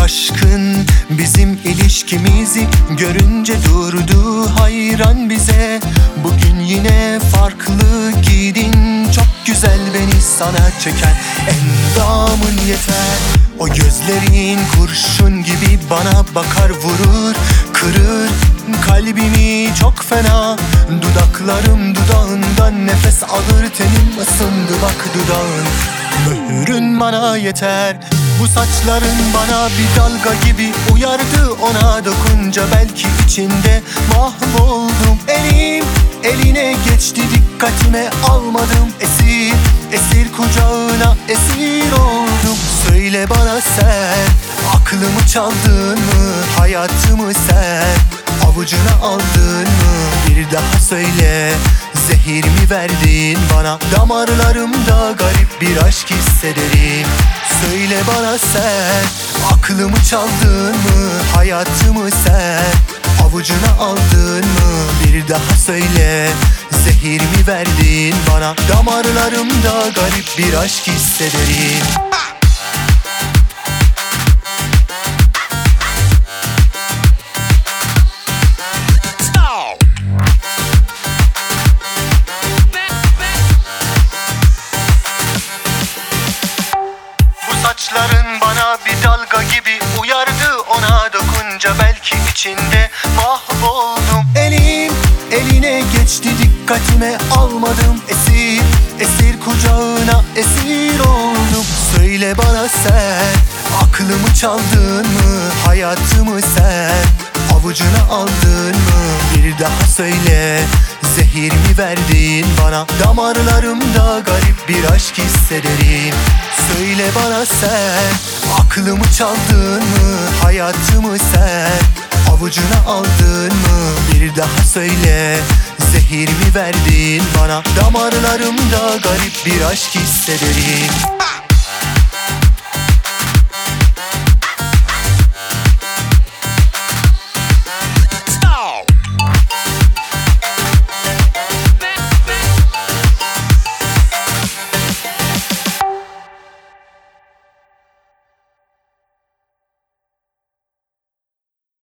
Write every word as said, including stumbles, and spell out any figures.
Aşkın bizim ilişkimizi görünce durdu hayran bize. Bugün yine farklı giydin, çok güzel beni sana çeken endamın yeter. O gözlerin kurşun gibi bana bakar, vurur kırır kalbimi çok fena. Dudaklarım dudağından nefes alır, tenim ısındı bak dudağın. Mührün bana yeter. Bu saçların bana bir dalga gibi uyardı, ona dokunca belki içinde mahvoldum. Elim eline geçti, dikkatime almadım. Esir esir kucağına esir oldum. Söyle bana sen, aklımı çaldın mı? Hayatımı sen avucuna aldın mı? Bir daha söyle, zehir mi verdin bana? Damarlarımda garip bir aşk hissederim. Söyle bana sen, aklımı çaldın mı? Hayatımı sen avucuna aldın mı? Bir daha söyle, zehir mi verdin bana? Damarlarımda garip bir aşk hissederim. Saçların bana bir dalga gibi uyardı, ona dokunca belki içinde mahvoldum. Elim eline geçti, dikkatime almadım. Esir esir kucağına esir oldum. Söyle bana sen, aklımı çaldın mı? Hayatımı sen avucuna aldın mı? Bir daha söyle, zehir mi verdin bana? Damarlarımda garip bir aşk hissederim. Söyle bana sen, aklımı çaldın mı? Hayatımı sen avucuna aldın mı? Bir daha söyle, zehir mi verdin bana? Damarlarımda garip bir aşk hissederim.